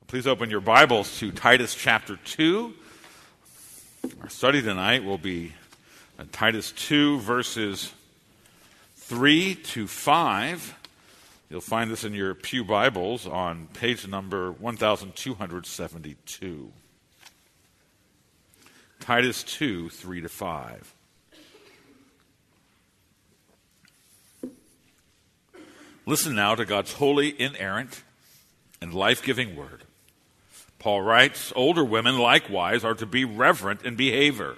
Please open your Bibles to Titus chapter 2. Our study tonight will be Titus 2, verses 3 to 5. You'll find this in your pew Bibles on page number 1272. Titus 2, 3 to 5. Listen now to God's holy, inerrant, and life-giving word. Paul writes, older women likewise are to be reverent in behavior,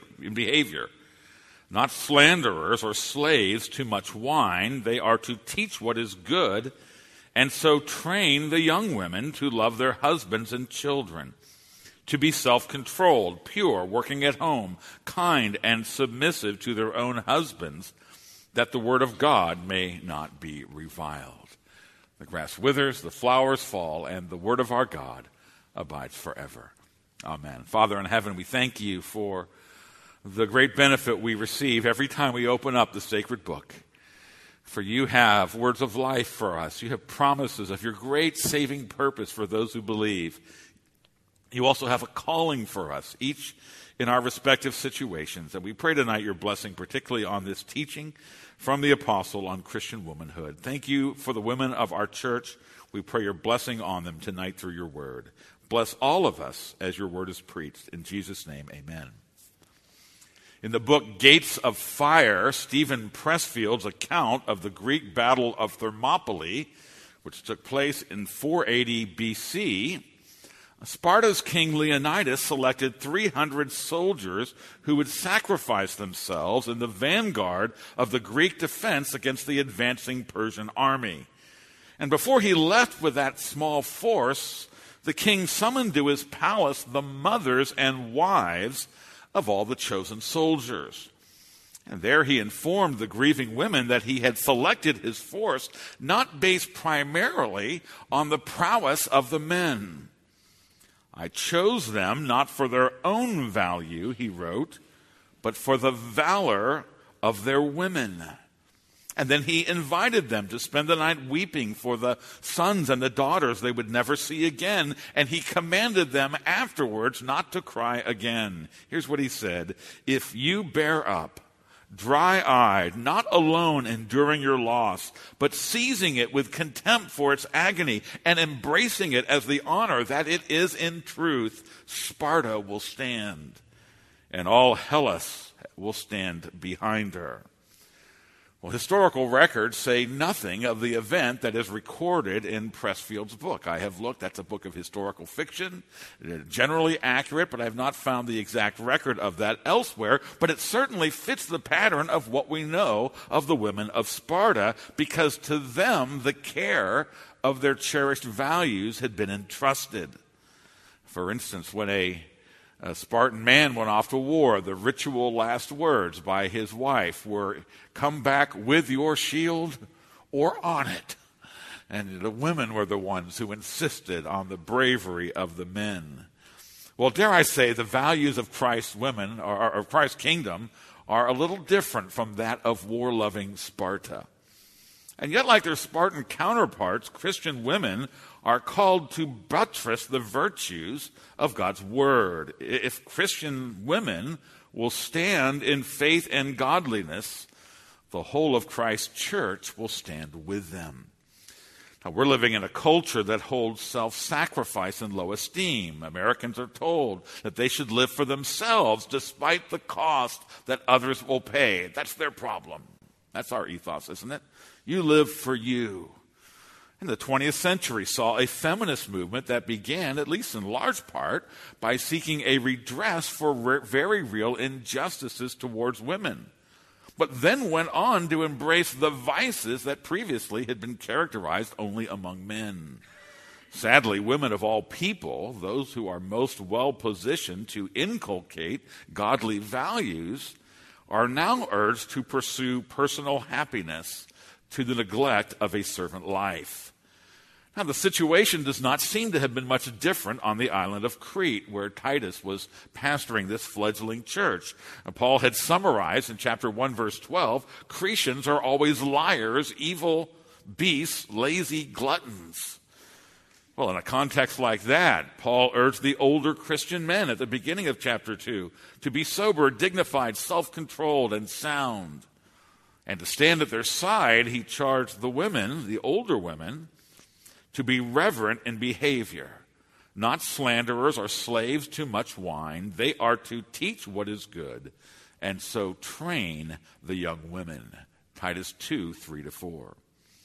not slanderers or slaves to much wine. They are to teach what is good, and so train the young women to love their husbands and children, to be self-controlled, pure, working at home, kind and submissive to their own husbands, that the word of God may not be reviled. The grass withers, the flowers fall, and the word of our God abides forever. Amen. Father in heaven, we thank you for the great benefit we receive every time we open up the sacred book. For you have words of life for us. You have promises of your great saving purpose for those who believe. You also have a calling for us, each in our respective situations. And we pray tonight your blessing, particularly on this teaching from the apostle on Christian womanhood. Thank you for the women of our church. We pray your blessing on them tonight through your word. Bless all of us as your word is preached. In Jesus' name, amen. In the book Gates of Fire, Stephen Pressfield's account of the Greek battle of Thermopylae, which took place in 480 BC, Sparta's king Leonidas selected 300 soldiers who would sacrifice themselves in the vanguard of the Greek defense against the advancing Persian army. And before he left with that small force, the king summoned to his palace the mothers and wives of all the chosen soldiers. And there he informed the grieving women that he had selected his force not based primarily on the prowess of the men. I chose them not for their own value, he wrote, but for the valor of their women. And then he invited them to spend the night weeping for the sons and the daughters they would never see again. And he commanded them afterwards not to cry again. Here's what he said: if you bear up, dry-eyed, not alone enduring your loss, but seizing it with contempt for its agony and embracing it as the honor that it is in truth, Sparta will stand, and all Hellas will stand behind her. Well, historical records say nothing of the event that is recorded in Pressfield's book. I have looked. That's a book of historical fiction, generally accurate, but I have not found the exact record of that elsewhere. But it certainly fits the pattern of what we know of the women of Sparta, because to them the care of their cherished values had been entrusted. For instance, when a Spartan man went off to war, the ritual last words by his wife were, "Come back with your shield or on it." And the women were the ones who insisted on the bravery of the men. Well, dare I say, the values of Christ's women, or of Christ's kingdom, are a little different from that of war-loving Sparta. And yet, like their Spartan counterparts, Christian women are called to buttress the virtues of God's word. If Christian women will stand in faith and godliness, the whole of Christ's church will stand with them. Now, we're living in a culture that holds self-sacrifice in low esteem. Americans are told that they should live for themselves despite the cost that others will pay. That's their problem. That's our ethos, isn't it? You live for you. And the 20th century saw a feminist movement that began, at least in large part, by seeking a redress for very real injustices towards women, but then went on to embrace the vices that previously had been characterized only among men. Sadly, women of all people, those who are most well-positioned to inculcate godly values, are now urged to pursue personal happiness to the neglect of a servant life. Now, the situation does not seem to have been much different on the island of Crete, where Titus was pastoring this fledgling church. And Paul had summarized in chapter 1, verse 12, Cretans are always liars, evil beasts, lazy gluttons. Well, in a context like that, Paul urged the older Christian men at the beginning of chapter 2 to be sober, dignified, self-controlled, and sound. And to stand at their side, he charged the women, the older women, to be reverent in behavior, not slanderers or slaves to much wine. They are to teach what is good, and so train the young women. Titus 2, 3-4.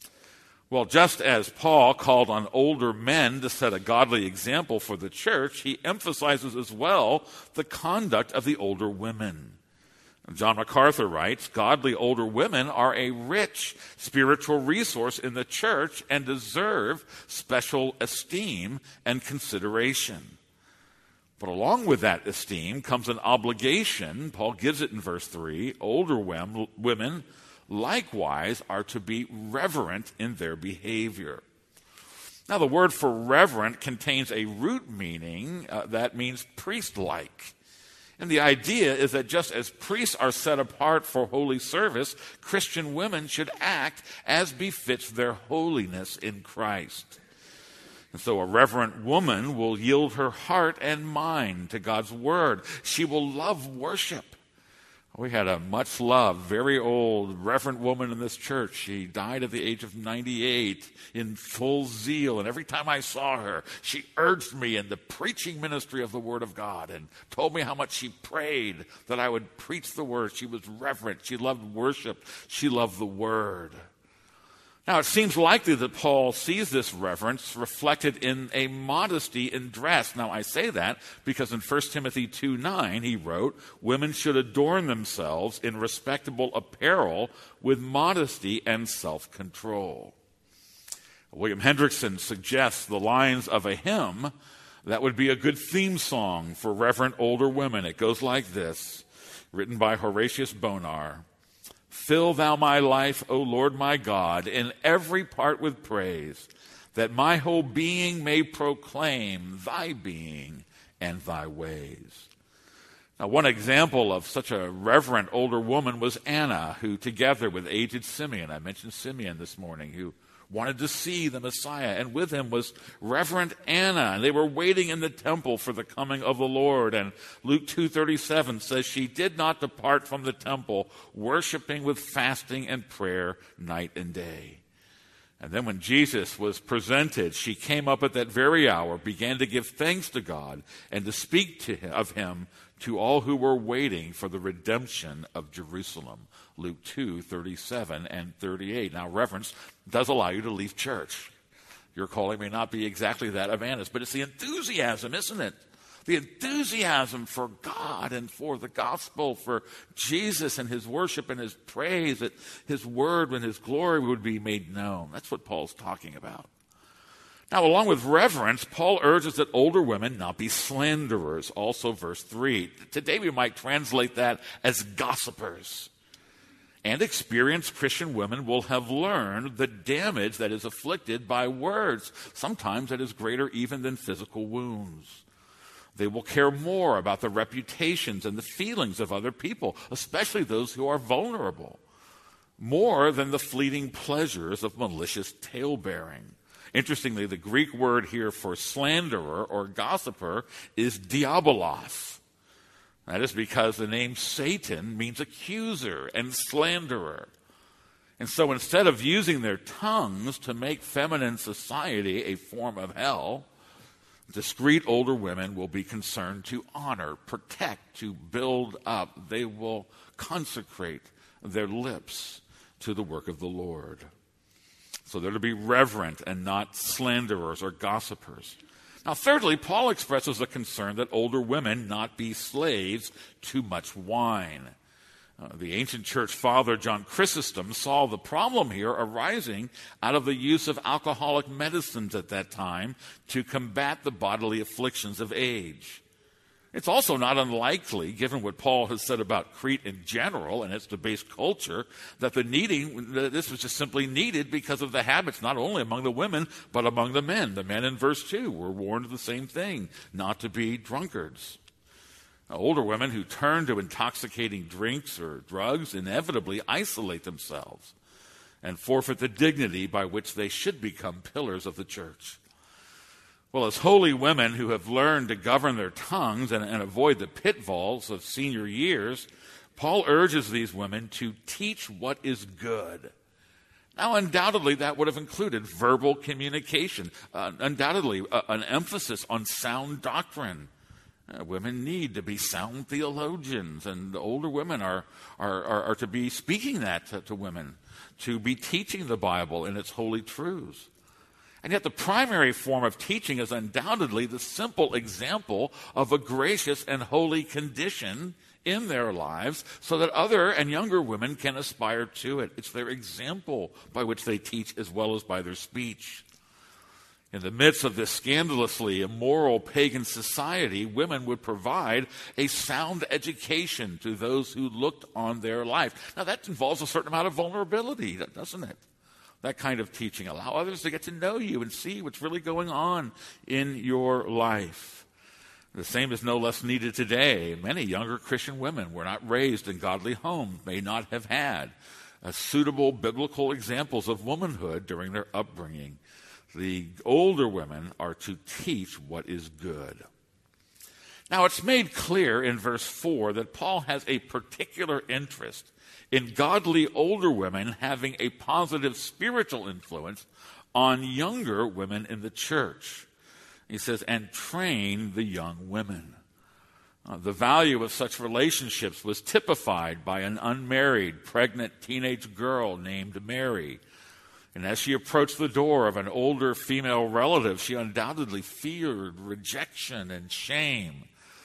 Well, just as Paul called on older men to set a godly example for the church, he emphasizes as well the conduct of the older women. John MacArthur writes, godly older women are a rich spiritual resource in the church and deserve special esteem and consideration. But along with that esteem comes an obligation. Paul gives it in verse 3. Older women likewise are to be reverent in their behavior. Now, the word for reverent contains a root meaning that means priest-like. And the idea is that just as priests are set apart for holy service, Christian women should act as befits their holiness in Christ. And so a reverent woman will yield her heart and mind to God's word. She will love worship. We had a much-loved, very old, reverend woman in this church. She died at the age of 98 in full zeal. And every time I saw her, she urged me in the preaching ministry of the Word of God and told me how much she prayed that I would preach the Word. She was reverent. She loved worship. She loved the Word. Now, it seems likely that Paul sees this reverence reflected in a modesty in dress. Now, I say that because in 1 Timothy 2:9, he wrote, women should adorn themselves in respectable apparel with modesty and self-control. William Hendrickson suggests the lines of a hymn that would be a good theme song for reverent older women. It goes like this, written by Horatius Bonar. Fill thou my life, O Lord my God, in every part with praise, that my whole being may proclaim thy being and thy ways. Now, one example of such a reverent older woman was Anna, who together with aged Simeon, I mentioned Simeon this morning, who wanted to see the Messiah, and with him was Reverend Anna, and they were waiting in the temple for the coming of the Lord. And Luke 2:37 says she did not depart from the temple, worshiping with fasting and prayer night and day. And then when Jesus was presented, she came up at that very hour, began to give thanks to God, and to speak of him to all who were waiting for the redemption of Jerusalem. Luke 2:37 and 38. Now, reverence does allow you to leave church. Your calling may not be exactly that of Anna's, but it's the enthusiasm, isn't it? The enthusiasm for God and for the gospel, for Jesus and his worship and his praise, that his word and his glory would be made known. That's what Paul's talking about. Now, along with reverence, Paul urges that older women not be slanderers. Also, verse 3. Today we might translate that as gossipers. And experienced Christian women will have learned the damage that is afflicted by words. Sometimes that is greater even than physical wounds. They will care more about the reputations and the feelings of other people, especially those who are vulnerable, more than the fleeting pleasures of malicious talebearing. Interestingly, the Greek word here for slanderer or gossiper is diabolos. That is because the name Satan means accuser and slanderer. And so instead of using their tongues to make feminine society a form of hell, discreet older women will be concerned to honor, protect, to build up. They will consecrate their lips to the work of the Lord. So they're to be reverent and not slanderers or gossipers. Now, thirdly, Paul expresses a concern that older women not be slaves to much wine. The ancient church father John Chrysostom saw the problem here arising out of the use of alcoholic medicines at that time to combat the bodily afflictions of age. It's also not unlikely, given what Paul has said about Crete in general and its debased culture, that this was just simply needed because of the habits, not only among the women, but among the men. The men in verse 2 were warned of the same thing, not to be drunkards. Now, older women who turn to intoxicating drinks or drugs inevitably isolate themselves and forfeit the dignity by which they should become pillars of the church. Well, as holy women who have learned to govern their tongues and avoid the pitfalls of senior years, Paul urges these women to teach what is good. Now, undoubtedly, that would have included verbal communication, undoubtedly an emphasis on sound doctrine. Women need to be sound theologians, and older women are to be speaking that to women, to be teaching the Bible in its holy truths. And yet the primary form of teaching is undoubtedly the simple example of a gracious and holy condition in their lives so that other and younger women can aspire to it. It's their example by which they teach as well as by their speech. In the midst of this scandalously immoral pagan society, women would provide a sound education to those who looked on their life. Now, that involves a certain amount of vulnerability, doesn't it? That kind of teaching. Allow others to get to know you and see what's really going on in your life. The same is no less needed today. Many younger Christian women were not raised in godly homes, may not have had suitable biblical examples of womanhood during their upbringing. The older women are to teach what is good. Now, it's made clear in verse 4 that Paul has a particular interest in godly older women having a positive spiritual influence on younger women in the church. He says, and train the young women. The value of such relationships was typified by an unmarried, pregnant teenage girl named Mary. And as she approached the door of an older female relative, she undoubtedly feared rejection and shame.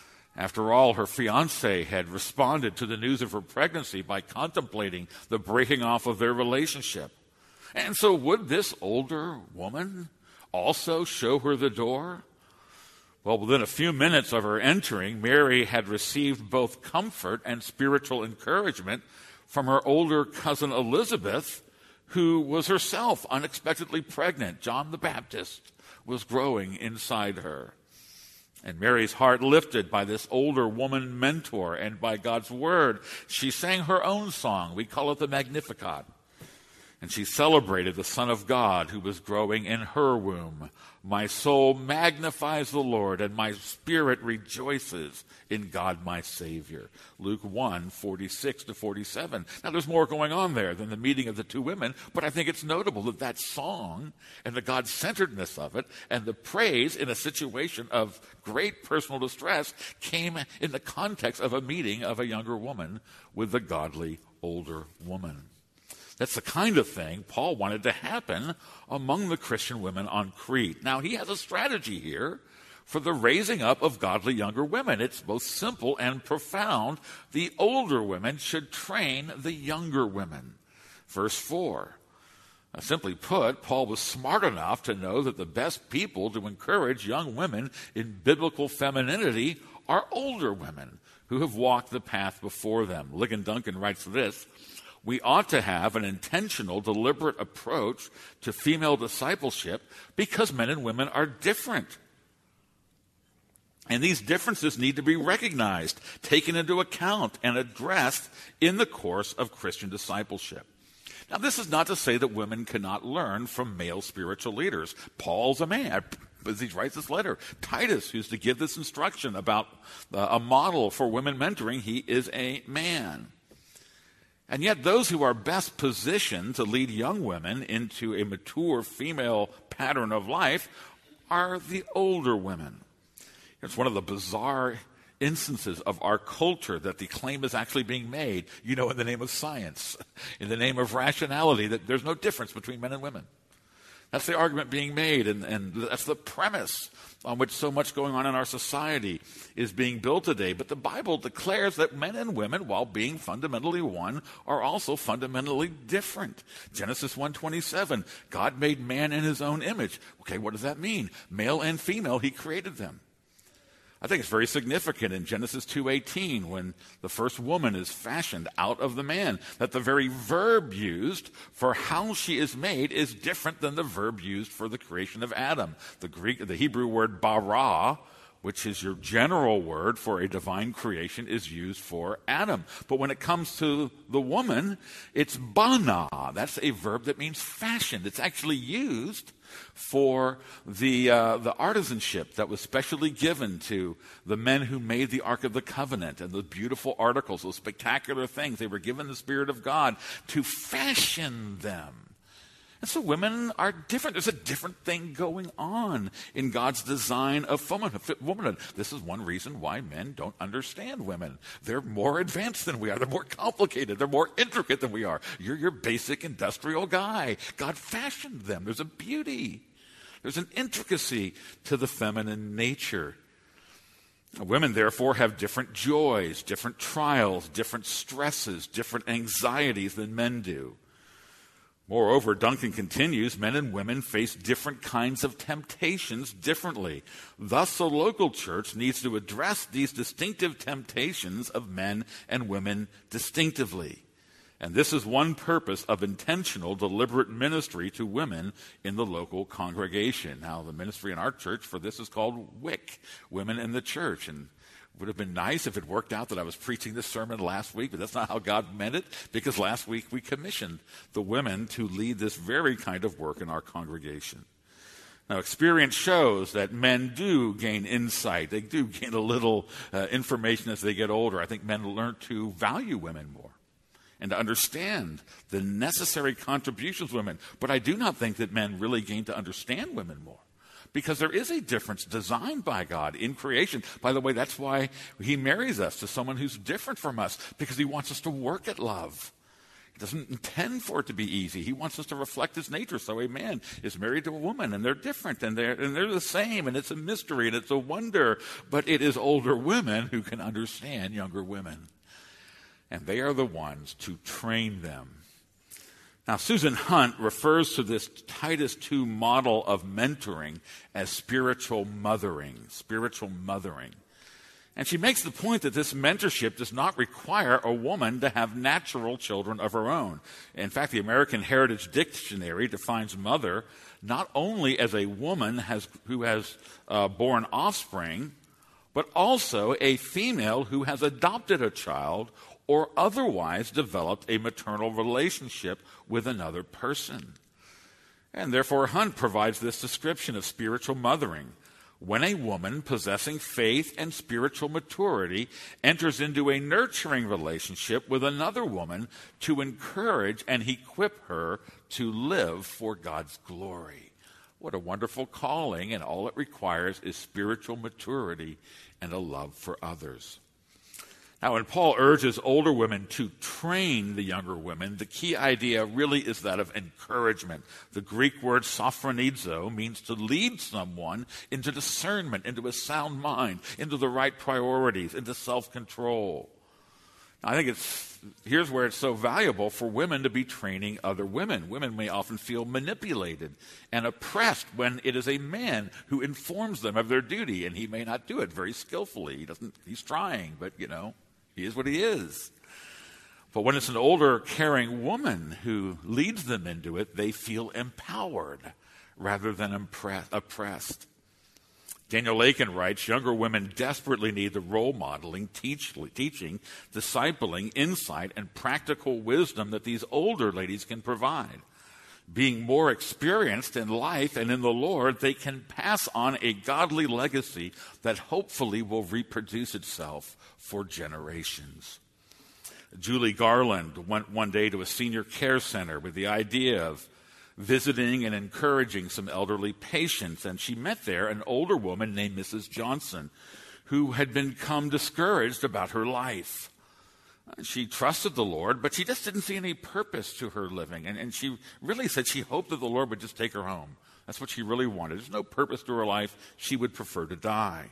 After all, her fiancé had responded to the news of her pregnancy by contemplating the breaking off of their relationship. And so would this older woman also show her the door? Well, within a few minutes of her entering, Mary had received both comfort and spiritual encouragement from her older cousin Elizabeth, who was herself unexpectedly pregnant. John the Baptist was growing inside her. And Mary's heart lifted by this older woman mentor and by God's word, she sang her own song. We call it the Magnificat. And she celebrated the Son of God who was growing in her womb. My soul magnifies the Lord, and my spirit rejoices in God my Savior. Luke 1, 46 to 47. Now, there's more going on there than the meeting of the two women, but I think it's notable that that song and the God-centeredness of it and the praise in a situation of great personal distress came in the context of a meeting of a younger woman with a godly older woman. That's the kind of thing Paul wanted to happen among the Christian women on Crete. Now, he has a strategy here for the raising up of godly younger women. It's both simple and profound. The older women should train the younger women. Verse 4. Simply put, Paul was smart enough to know that the best people to encourage young women in biblical femininity are older women who have walked the path before them. Ligon Duncan writes this: we ought to have an intentional, deliberate approach to female discipleship because men and women are different. And these differences need to be recognized, taken into account, and addressed in the course of Christian discipleship. Now, this is not to say that women cannot learn from male spiritual leaders. Paul's a man. As he writes this letter, Titus, who's to give this instruction about a model for women mentoring, he is a man. And yet those who are best positioned to lead young women into a mature female pattern of life are the older women. It's one of the bizarre instances of our culture that the claim is actually being made, in the name of science, in the name of rationality, that there's no difference between men and women. That's the argument being made, and that's the premise on which so much going on in our society is being built today. But the Bible declares that men and women, while being fundamentally one, are also fundamentally different. Genesis 1:27, God made man in his own image. Okay, what does that mean? Male and female, he created them. I think it's very significant in Genesis 2:18 when the first woman is fashioned out of the man, that the very verb used for how she is made is different than the verb used for the creation of Adam. The Hebrew word bara which is your general word for a divine creation, is used for Adam. But when it comes to the woman, it's bana. That's a verb that means fashioned. It's actually used for the artisanship that was specially given to the men who made the Ark of the Covenant and the beautiful articles, those spectacular things. They were given the Spirit of God to fashion them. And so women are different. There's a different thing going on in God's design of womanhood. This is one reason why men don't understand women. They're more advanced than we are. They're more complicated. They're more intricate than we are. You're your basic industrial guy. God fashioned them. There's a beauty. There's an intricacy to the feminine nature. Women, therefore, have different joys, different trials, different stresses, different anxieties than men do. Moreover, Duncan continues, men and women face different kinds of temptations differently. Thus, the local church needs to address these distinctive temptations of men and women distinctively. And this is one purpose of intentional, deliberate ministry to women in the local congregation. Now, the ministry in our church for this is called WIC, Women in the Church. And it would have been nice if it worked out that I was preaching this sermon last week, but that's not how God meant it, because last week we commissioned the women to lead this very kind of work in our congregation. Now, experience shows that men do gain insight. They do gain a little information as they get older. I think men learn to value women more and to understand the necessary contributions of women. But I do not think that men really gain to understand women more, because there is a difference designed by God in creation. By the way, that's why he marries us to someone who's different from us, because he wants us to work at love. He doesn't intend for it to be easy. He wants us to reflect his nature. So a man is married to a woman, and they're different, and they're the same, and it's a mystery, and it's a wonder. But it is older women who can understand younger women. And they are the ones to train them. Now, Susan Hunt refers to this Titus 2 model of mentoring as spiritual mothering. And she makes the point that this mentorship does not require a woman to have natural children of her own. In fact, the American Heritage Dictionary defines mother not only as a woman who has born offspring, but also a female who has adopted a child or otherwise developed a maternal relationship with another person. And therefore, Hunt provides this description of spiritual mothering. When a woman possessing faith and spiritual maturity enters into a nurturing relationship with another woman to encourage and equip her to live for God's glory. What a wonderful calling, and all it requires is spiritual maturity and a love for others. Now, when Paul urges older women to train the younger women, the key idea really is that of encouragement. The Greek word sophronizo means to lead someone into discernment, into a sound mind, into the right priorities, into self-control. I think here's where it's so valuable for women to be training other women. Women may often feel manipulated and oppressed when it is a man who informs them of their duty, and he may not do it very skillfully. He's trying, but he is what he is. But when it's an older, caring woman who leads them into it, they feel empowered rather than oppressed. Daniel Lakin writes, younger women desperately need the role modeling, teaching, discipling, insight, and practical wisdom that these older ladies can provide. Being more experienced in life and in the Lord, they can pass on a godly legacy that hopefully will reproduce itself for generations. Julie Garland went one day to a senior care center with the idea of visiting and encouraging some elderly patients, and she met there an older woman named Mrs. Johnson, who had become discouraged about her life. She trusted the Lord, but she just didn't see any purpose to her living. And she really said she hoped that the Lord would just take her home. That's what she really wanted. There's no purpose to her life. She would prefer to die.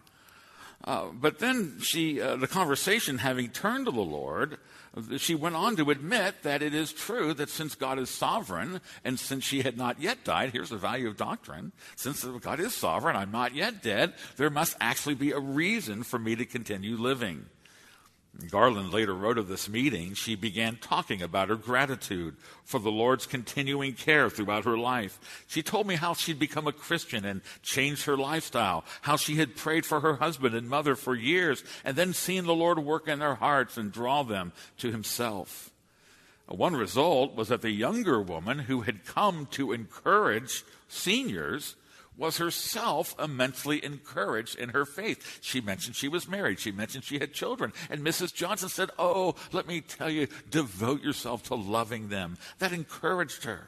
But then the conversation having turned to the Lord, she went on to admit that it is true that since God is sovereign, and since she had not yet died, here's the value of doctrine, since God is sovereign, I'm not yet dead, there must actually be a reason for me to continue living. Garland later wrote of this meeting, she began talking about her gratitude for the Lord's continuing care throughout her life. She told me how she'd become a Christian and changed her lifestyle, how she had prayed for her husband and mother for years, and then seen the Lord work in their hearts and draw them to himself. One result was that the younger woman who had come to encourage seniors was herself immensely encouraged in her faith. She mentioned she was married. She mentioned she had children. And Mrs. Johnson said, "Oh, let me tell you, devote yourself to loving them." That encouraged her.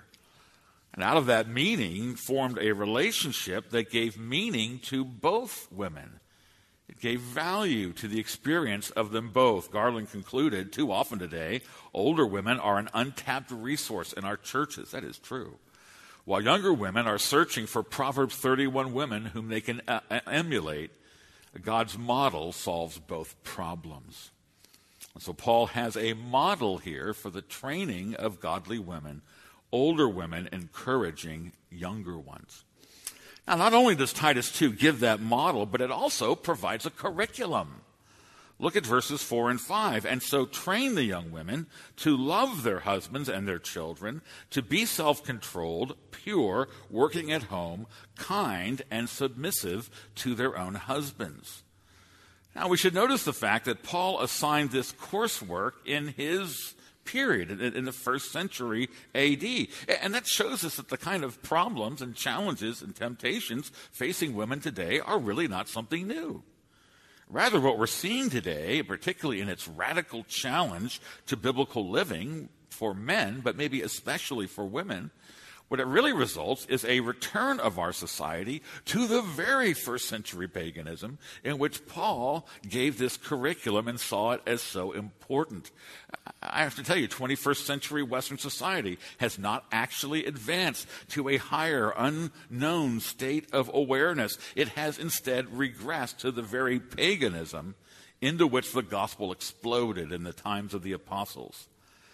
And out of that meeting formed a relationship that gave meaning to both women. It gave value to the experience of them both. Garland concluded, too often today, older women are an untapped resource in our churches. That is true. While younger women are searching for Proverbs 31 women whom they can emulate, God's model solves both problems. And so Paul has a model here for the training of godly women, older women encouraging younger ones. Now, not only does Titus 2 give that model, but it also provides a curriculum. Look at verses 4 and 5. "And so train the young women to love their husbands and their children, to be self-controlled, pure, working at home, kind, and submissive to their own husbands." Now, we should notice the fact that Paul assigned this coursework in his period, in the first century AD. And that shows us that the kind of problems and challenges and temptations facing women today are really not something new. Rather, what we're seeing today, particularly in its radical challenge to biblical living for men, but maybe especially for women, what it really results is a return of our society to the very first century paganism in which Paul gave this curriculum and saw it as so important. I have to tell you, 21st century Western society has not actually advanced to a higher, unknown state of awareness. It has instead regressed to the very paganism into which the gospel exploded in the times of the apostles.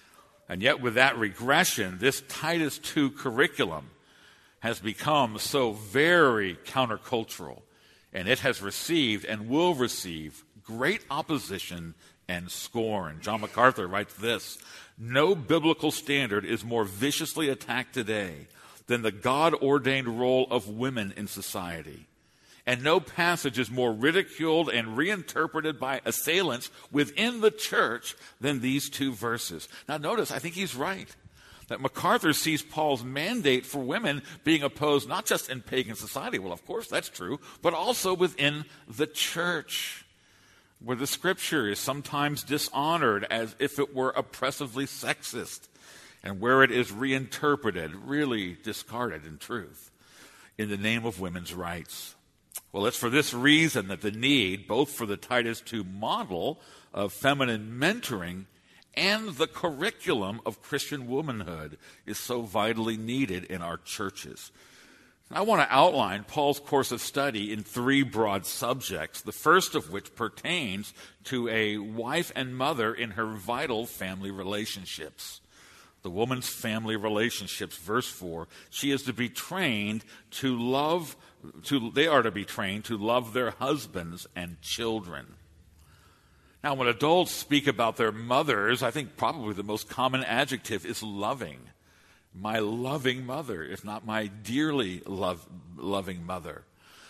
And yet with that regression, this Titus 2 curriculum has become so very countercultural, and it has received and will receive great opposition and scorn. John MacArthur writes this: "No biblical standard is more viciously attacked today than the God-ordained role of women in society. And no passage is more ridiculed and reinterpreted by assailants within the church than these two verses." Now notice, I think he's right, that MacArthur sees Paul's mandate for women being opposed not just in pagan society, well, of course that's true, but also within the church, where the scripture is sometimes dishonored as if it were oppressively sexist, and where it is reinterpreted, really discarded in truth, in the name of women's rights. Well, it's for this reason that the need, both for the Titus 2 model of feminine mentoring and the curriculum of Christian womanhood, is so vitally needed in our churches. I want to outline Paul's course of study in three broad subjects, the first of which pertains to a wife and mother in her vital family relationships. The woman's family relationships, verse 4, she is to be trained to love, they are to be trained to love their husbands and children. Now, when adults speak about their mothers, I think probably the most common adjective is loving. My loving mother, if not my dearly loving mother.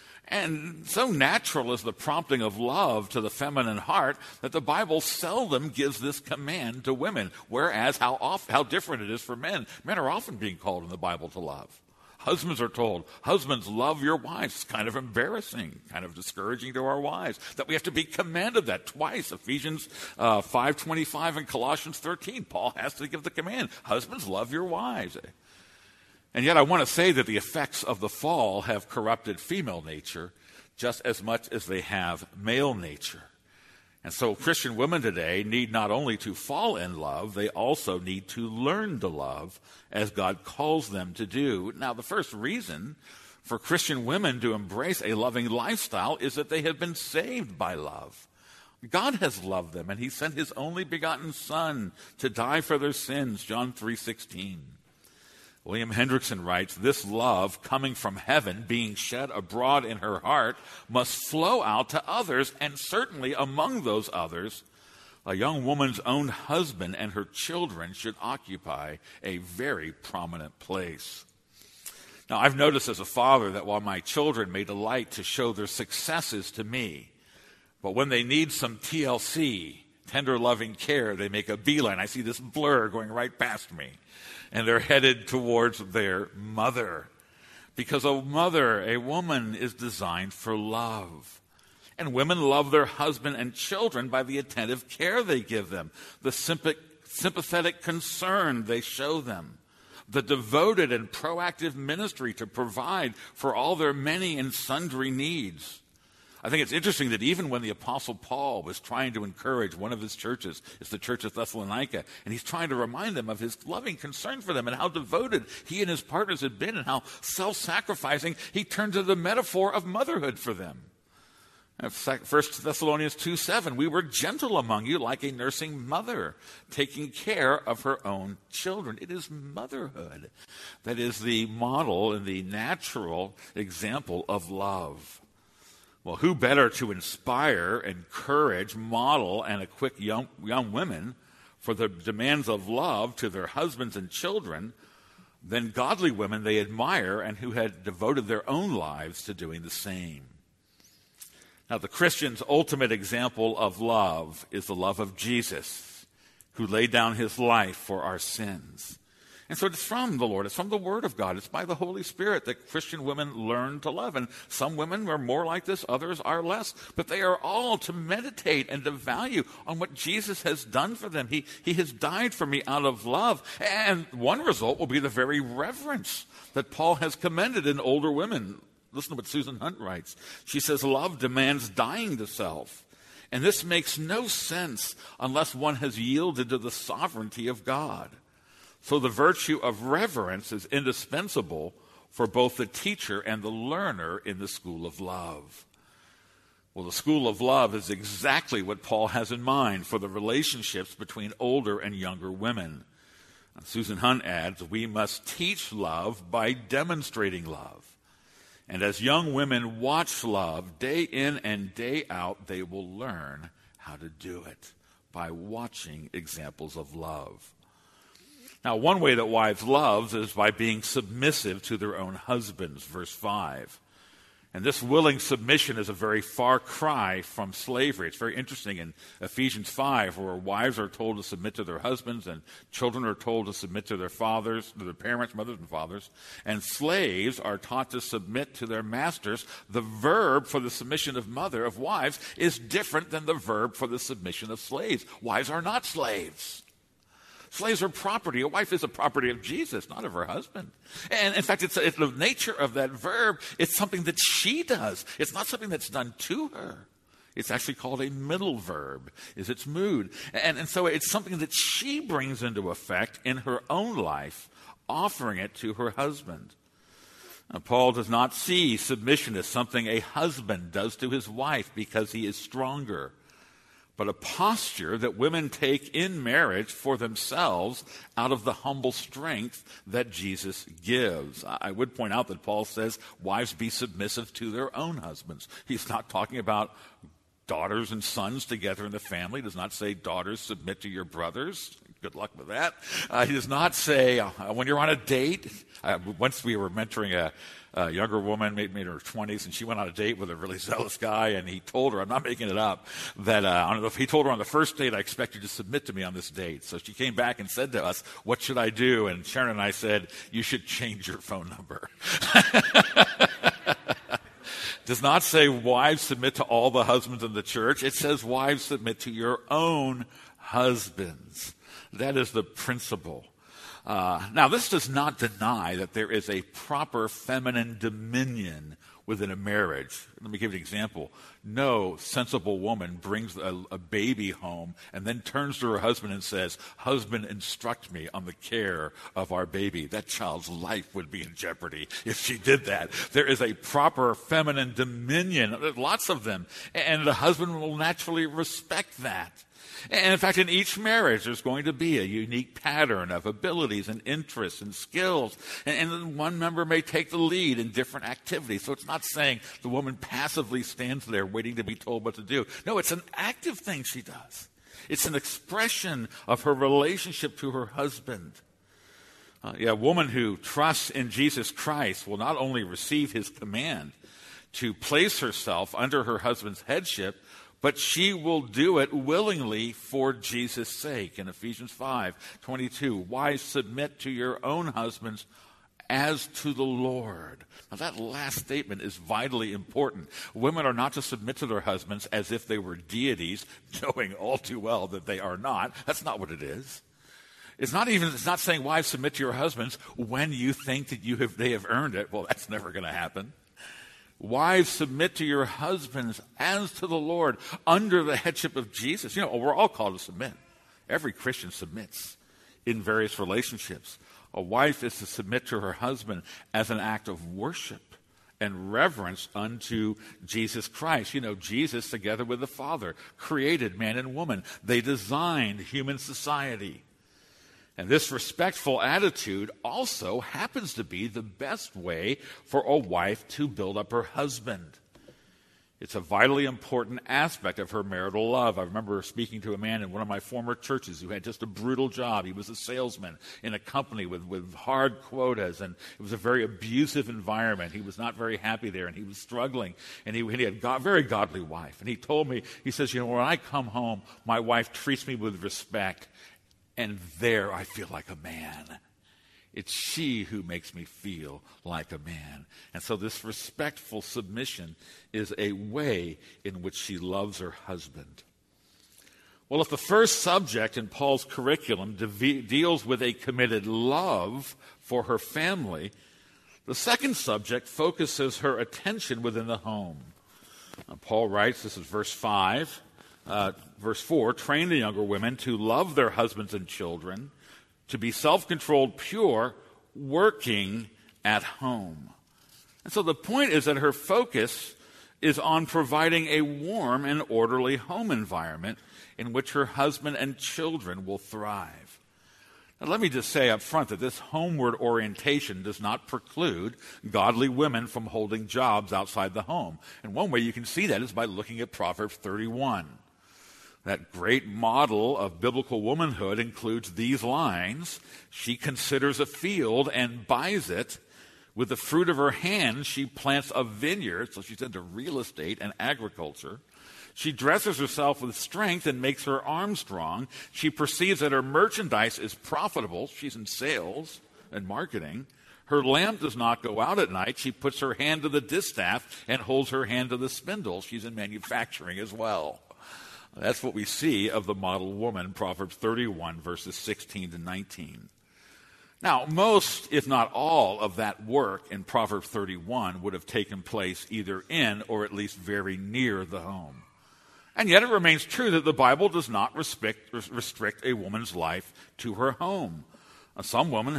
And so natural is the prompting of love to the feminine heart that the Bible seldom gives this command to women, whereas how different it is for men. Men are often being called in the Bible to love. Husbands are told, husbands, love your wives. It's kind of embarrassing, kind of discouraging to our wives, that we have to be commanded that twice. Ephesians 5:25 and Colossians 13, Paul has to give the command, husbands, love your wives. And yet I want to say that the effects of the fall have corrupted female nature just as much as they have male nature. And so Christian women today need not only to fall in love, they also need to learn to love as God calls them to do. Now, the first reason for Christian women to embrace a loving lifestyle is that they have been saved by love. God has loved them, and he sent his only begotten Son to die for their sins, John 3:16. William Hendrickson writes, this love coming from heaven, being shed abroad in her heart, must flow out to others, and certainly among those others, A young woman's own husband and her children should occupy a very prominent place. Now, I've noticed as a father that while my children may delight to show their successes to me, but when they need some TLC, tender loving care, they make a beeline. I see this blur going right past me, and they're headed towards their mother. Because a mother, a woman, is designed for love. And women love their husband and children by the attentive care they give them, the sympathetic concern they show them, the devoted and proactive ministry to provide for all their many and sundry needs. I think it's interesting that even when the Apostle Paul was trying to encourage one of his churches, it's the church of Thessalonica, and he's trying to remind them of his loving concern for them and how devoted he and his partners had been and how self-sacrificing, he turned to the metaphor of motherhood for them. 1 Thessalonians 2:7, we were gentle among you like a nursing mother, taking care of her own children. It is motherhood that is the model and the natural example of love. Well, who better to inspire, encourage, model, and equip young women for the demands of love to their husbands and children than godly women they admire and who had devoted their own lives to doing the same? Now, the Christian's ultimate example of love is the love of Jesus, who laid down his life for our sins. And so it's from the Lord. It's from the Word of God. It's by the Holy Spirit that Christian women learn to love. And some women are more like this, others are less. But they are all to meditate and to value on what Jesus has done for them. He has died for me out of love. And one result will be the very reverence that Paul has commended in older women. Listen to what Susan Hunt writes. She says, love demands dying to self. And this makes no sense unless one has yielded to the sovereignty of God. So the virtue of reverence is indispensable for both the teacher and the learner in the school of love. Well, the school of love is exactly what Paul has in mind for the relationships between older and younger women. Susan Hunt adds, we must teach love by demonstrating love. And as young women watch love day in and day out, they will learn how to do it by watching examples of love. Now, one way that wives love is by being submissive to their own husbands, verse 5. And this willing submission is a very far cry from slavery. It's very interesting in Ephesians 5, where wives are told to submit to their husbands and children are told to submit to their fathers, to their parents, mothers and fathers, and slaves are taught to submit to their masters. The verb for the submission of wives is different than the verb for the submission of slaves. Wives are not slaves. Slaves are property. A wife is a property of Jesus, not of her husband. And in fact, it's the nature of that verb. It's something that she does. It's not something that's done to her. It's actually called a middle verb, is its mood. And so it's something that she brings into effect in her own life, offering it to her husband. Now, Paul does not see submission as something a husband does to his wife because he is stronger, but a posture that women take in marriage for themselves out of the humble strength that Jesus gives. I would point out that Paul says, wives be submissive to their own husbands. He's not talking about daughters and sons together in the family. He does not say, daughters, submit to your brothers. Good luck with that. He does not say, when you're on a date. Once we were mentoring a younger woman, maybe in her 20s, and she went on a date with a really zealous guy, and he told her, I'm not making it up, that he told her on the first date, I expect you to submit to me on this date. So she came back and said to us, what should I do? And Sharon and I said, you should change your phone number. Does not say wives submit to all the husbands in the church. It says wives submit to your own husbands. That is the principle. Now, this does not deny that there is a proper feminine dominion within a marriage. Let me give you an example. No sensible woman brings a baby home and then turns to her husband and says, husband, instruct me on the care of our baby. That child's life would be in jeopardy if she did that. There is a proper feminine dominion, lots of them, and the husband will naturally respect that. And in fact, in each marriage, there's going to be a unique pattern of abilities and interests and skills. And one member may take the lead in different activities. So it's not saying the woman passively stands there waiting to be told what to do. No, it's an active thing she does. It's an expression of her relationship to her husband. A woman who trusts in Jesus Christ will not only receive his command to place herself under her husband's headship, but she will do it willingly for Jesus' sake. In Ephesians 5:22, wives, submit to your own husbands as to the Lord. Now that last statement is vitally important. Women are not to submit to their husbands as if they were deities, knowing all too well that they are not. That's not what it is. It's not saying, wives, submit to your husbands when you think that they have earned it. Well, that's never going to happen. Wives, submit to your husbands as to the Lord, under the headship of Jesus. We're all called to submit. Every Christian submits in various relationships. A wife is to submit to her husband as an act of worship and reverence unto Jesus Christ. Jesus, together with the Father, created man and woman. They designed human society. And this respectful attitude also happens to be the best way for a wife to build up her husband. It's a vitally important aspect of her marital love. I remember speaking to a man in one of my former churches who had just a brutal job. He was a salesman in a company with hard quotas, and it was a very abusive environment. He was not very happy there, and he was struggling. And he had a very godly wife. And he told me, he says, when I come home, my wife treats me with respect, and there I feel like a man. It's she who makes me feel like a man. And so this respectful submission is a way in which she loves her husband. Well, if the first subject in Paul's curriculum deals with a committed love for her family, the second subject focuses her attention within the home. Paul writes, this is verse 5, verse 4, train the younger women to love their husbands and children, to be self-controlled, pure, working at home. And so the point is that her focus is on providing a warm and orderly home environment in which her husband and children will thrive. Now, let me just say up front that this homeward orientation does not preclude godly women from holding jobs outside the home. And one way you can see that is by looking at Proverbs 31. That great model of biblical womanhood includes these lines. She considers a field and buys it. With the fruit of her hands, she plants a vineyard. So she's into real estate and agriculture. She dresses herself with strength and makes her arms strong. She perceives that her merchandise is profitable. She's in sales and marketing. Her lamp does not go out at night. She puts her hand to the distaff and holds her hand to the spindle. She's in manufacturing as well. That's what we see of the model woman, Proverbs 31, verses 16 to 19. Now, most, if not all, of that work in Proverbs 31 would have taken place either in or at least very near the home. And yet it remains true that the Bible does not restrict a woman's life to her home. Some women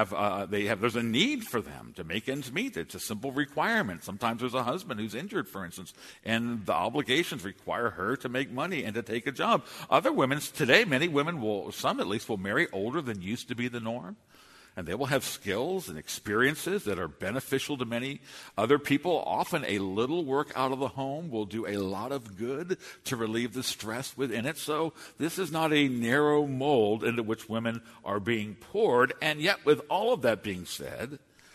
there's a need for them to make ends meet. It's a simple requirement. Sometimes there's a husband who's injured, for instance, and the obligations require her to make money and to take a job. Other women today, many women some at least will marry older than used to be the norm. And they will have skills and experiences that are beneficial to many other people. Often a little work out of the home will do a lot of good to relieve the stress within it. So this is not a narrow mold into which women are being poured. And yet, with all of that being said,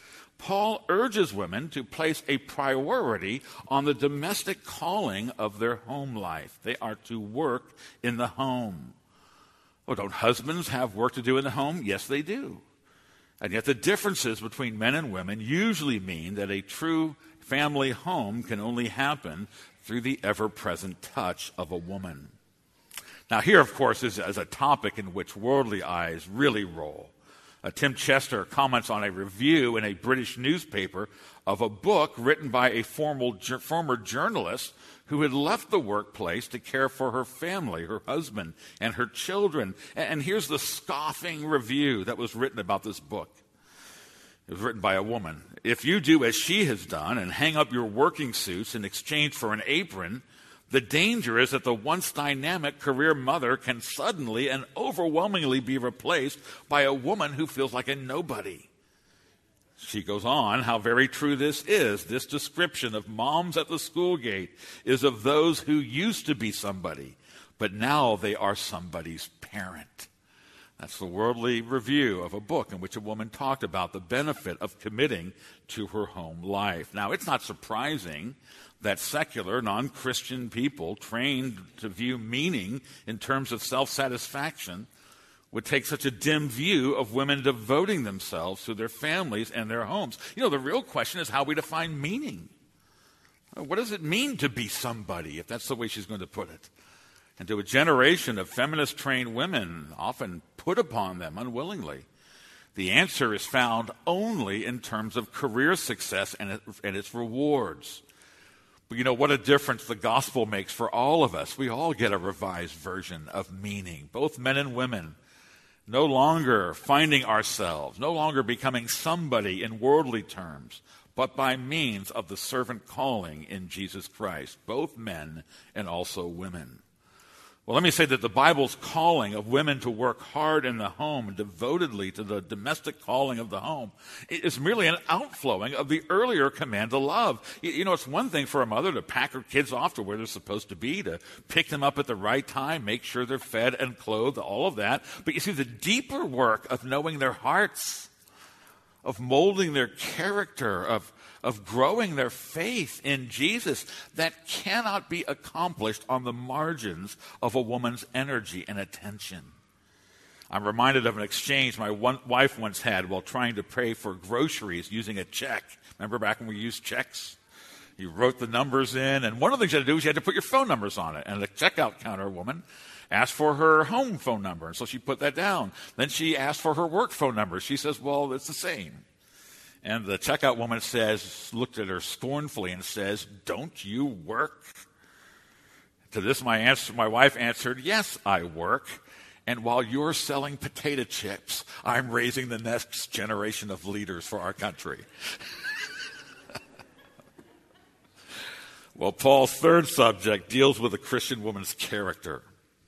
Paul urges women to place a priority on the domestic calling of their home life. They are to work in the home. Oh, don't husbands have work to do in the home? Yes, they do. And yet the differences between men and women usually mean that a true family home can only happen through the ever-present touch of a woman. Now here, of course, is a topic in which worldly eyes really roll. Tim Chester comments on a review in a British newspaper of a book written by a former journalist who had left the workplace to care for her family, her husband, and her children. And here's the scoffing review that was written about this book. It was written by a woman. If you do as she has done and hang up your working suits in exchange for an apron, the danger is that the once dynamic career mother can suddenly and overwhelmingly be replaced by a woman who feels like a nobody. She goes on, how very true this is. This description of moms at the school gate is of those who used to be somebody, but now they are somebody's parent. That's the worldly review of a book in which a woman talked about the benefit of committing to her home life. Now, it's not surprising that secular, non-Christian people trained to view meaning in terms of self-satisfaction would take such a dim view of women devoting themselves to their families and their homes. The real question is how we define meaning. What does it mean to be somebody, if that's the way she's going to put it? And to a generation of feminist-trained women, often put upon them unwillingly, the answer is found only in terms of career success and its rewards. But what a difference the gospel makes for all of us. We all get a revised version of meaning, both men and women. No longer finding ourselves, no longer becoming somebody in worldly terms, but by means of the servant calling in Jesus Christ, both men and also women. Well, let me say that the Bible's calling of women to work hard in the home, devotedly to the domestic calling of the home, is merely an outflowing of the earlier command to love. It's one thing for a mother to pack her kids off to where they're supposed to be, to pick them up at the right time, make sure they're fed and clothed, all of that. But you see, the deeper work of knowing their hearts, of molding their character, of growing their faith in Jesus, that cannot be accomplished on the margins of a woman's energy and attention. I'm reminded of an exchange my wife once had while trying to pay for groceries using a check. Remember back when we used checks? You wrote the numbers in, and one of the things you had to do is you had to put your phone numbers on it. And the checkout counter woman asked for her home phone number, and so she put that down. Then she asked for her work phone number. She says, well, it's the same. And the checkout woman looked at her scornfully and says, don't you work? To this, my wife answered, yes, I work. And while you're selling potato chips, I'm raising the next generation of leaders for our country. Well, Paul's third subject deals with a Christian woman's character.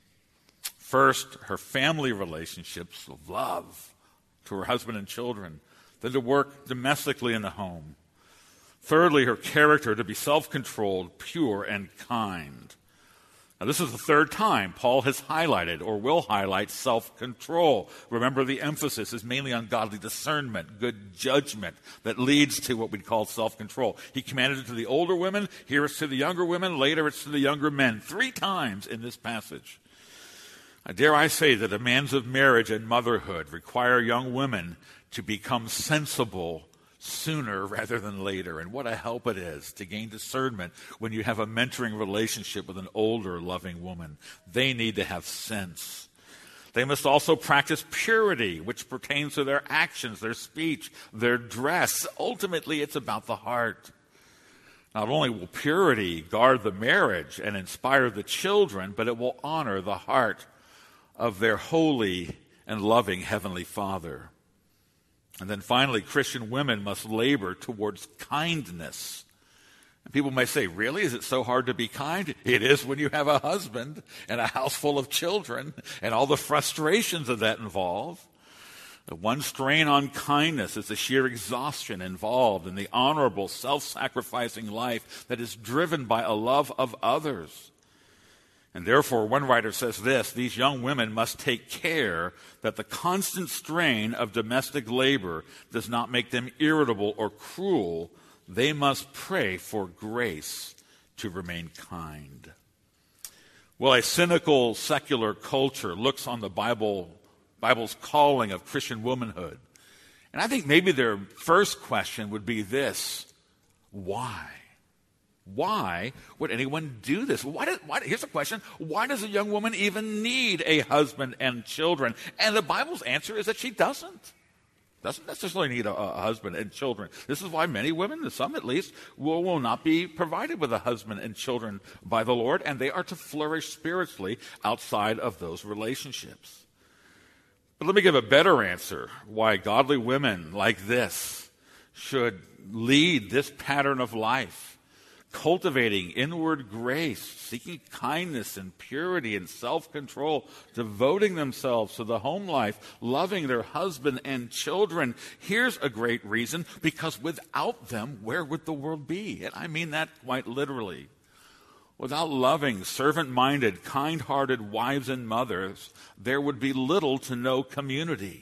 First, her family relationships of love to her husband and children, then to work domestically in the home. Thirdly, her character to be self-controlled, pure, and kind. Now, this is the third time Paul has highlighted or will highlight self-control. Remember, the emphasis is mainly on godly discernment, good judgment that leads to what we'd call self-control. He commanded it to the older women. Here it's to the younger women. Later it's to the younger men. 3 times in this passage. Dare I say that demands of marriage and motherhood require young women to become sensible sooner rather than later. And what a help it is to gain discernment when you have a mentoring relationship with an older, loving woman. They need to have sense. They must also practice purity, which pertains to their actions, their speech, their dress. Ultimately, it's about the heart. Not only will purity guard the marriage and inspire the children, but it will honor the heart of their holy and loving Heavenly Father. And then finally, Christian women must labor towards kindness. And people may say, really? Is it so hard to be kind? It is when you have a husband and a house full of children and all the frustrations that involve. The one strain on kindness is the sheer exhaustion involved in the honorable, self-sacrificing life that is driven by a love of others. And therefore, one writer says this: these young women must take care that the constant strain of domestic labor does not make them irritable or cruel. They must pray for grace to remain kind. Well, a cynical, secular culture looks on the Bible's calling of Christian womanhood. And I think maybe their first question would be this: why? Why would anyone do this? Here's the question: why does a young woman even need a husband and children? And the Bible's answer is that she doesn't necessarily need a husband and children. This is why many women, some at least, will not be provided with a husband and children by the Lord, and they are to flourish spiritually outside of those relationships. But let me give a better answer why godly women like this should lead this pattern of life, cultivating inward grace, seeking kindness and purity and self-control, devoting themselves to the home life, loving their husband and children. Here's a great reason: because without them, where would the world be? And I mean that quite literally. Without loving, servant-minded, kind-hearted wives and mothers, there would be little to no community.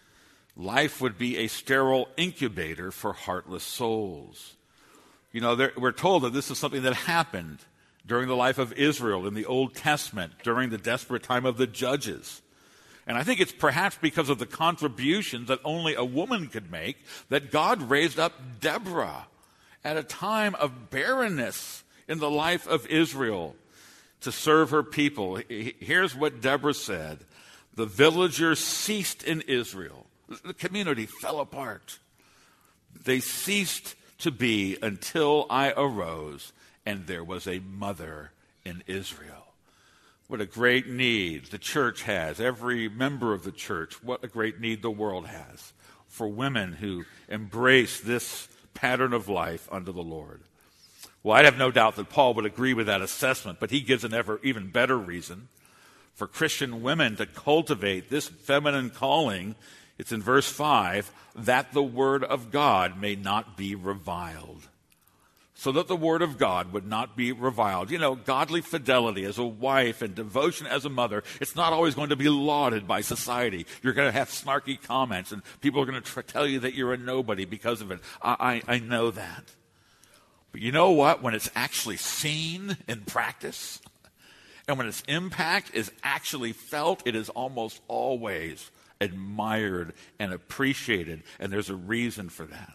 Life would be a sterile incubator for heartless souls. You know, we're told that this is something that happened during the life of Israel in the Old Testament, during the desperate time of the Judges. And I think it's perhaps because of the contributions that only a woman could make that God raised up Deborah at a time of barrenness in the life of Israel to serve her people. Here's what Deborah said. The villagers ceased in Israel. The community fell apart. They ceased to be until I arose, and there was a mother in Israel. What a great need the church has, every member of the church. What a great need the world has for women who embrace this pattern of life under the Lord. Well, I have no doubt that Paul would agree with that assessment, but he gives an even better reason for Christian women to cultivate this feminine calling. It's in verse 5, that the word of God may not be reviled. So that the word of God would not be reviled. You know, godly fidelity as a wife and devotion as a mother, it's not always going to be lauded by society. You're going to have snarky comments, and people are going to tell you that you're a nobody because of it. I know that. But you know what? When it's actually seen in practice, and when its impact is actually felt, it is almost always admired and appreciated, and there's a reason for that.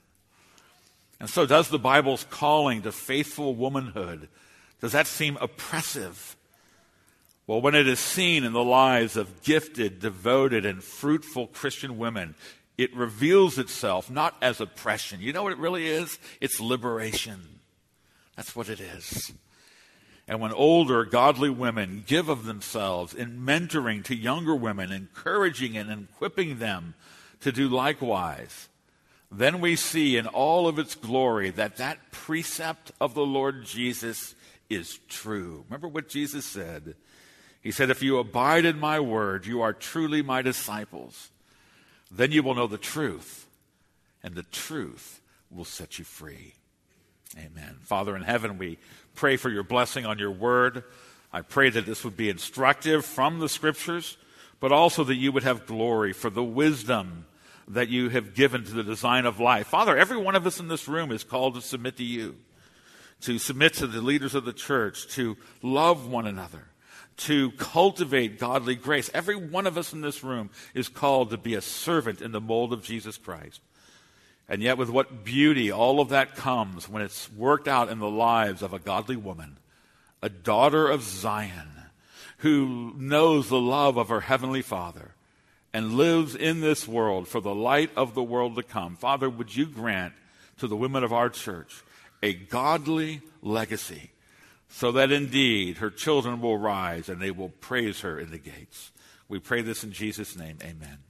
And so does the Bible's calling to faithful womanhood, does that seem oppressive? Well, when it is seen in the lives of gifted, devoted, and fruitful Christian women, it reveals itself not as oppression. You know what it really is? It's liberation. That's what it is. And when older, godly women give of themselves in mentoring to younger women, encouraging and equipping them to do likewise, then we see in all of its glory that precept of the Lord Jesus is true. Remember what Jesus said? He said, if you abide in my word, you are truly my disciples. Then you will know the truth, and the truth will set you free. Amen. Father in heaven, we pray for your blessing on your word. I pray that this would be instructive from the scriptures, but also that you would have glory for the wisdom that you have given to the design of life. Father, every one of us in this room is called to submit to you, to submit to the leaders of the church, to love one another, to cultivate godly grace. Every one of us in this room is called to be a servant in the mold of Jesus Christ. And yet with what beauty all of that comes when it's worked out in the lives of a godly woman, a daughter of Zion, who knows the love of her heavenly Father and lives in this world for the light of the world to come. Father, would you grant to the women of our church a godly legacy so that indeed her children will rise and they will praise her in the gates. We pray this in Jesus' name. Amen.